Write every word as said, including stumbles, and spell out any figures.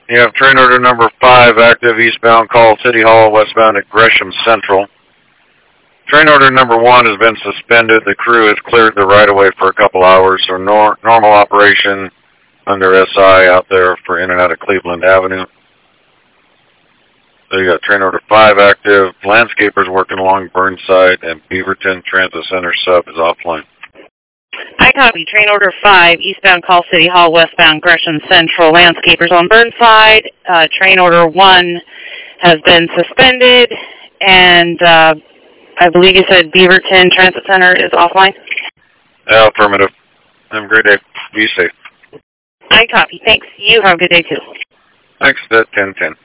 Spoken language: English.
You have train order number five active eastbound call City Hall westbound at Gresham Central. Train order number one has been suspended. The crew has cleared the right-of-way for a couple hours, so nor normal operation under S I out there for in and out of Cleveland Avenue. So you got train order five active. Landscapers working along Burnside, and Beaverton Transit Center sub is offline. I copy. Train order five, eastbound call City Hall, westbound Gresham Central. Landscapers on Burnside. Uh, train order one has been suspended, and uh, I believe you said Beaverton Transit Center is offline? Yeah, affirmative. Have a great day. Be safe. I copy. Thanks. You have a good day, too. Thanks, ten ten.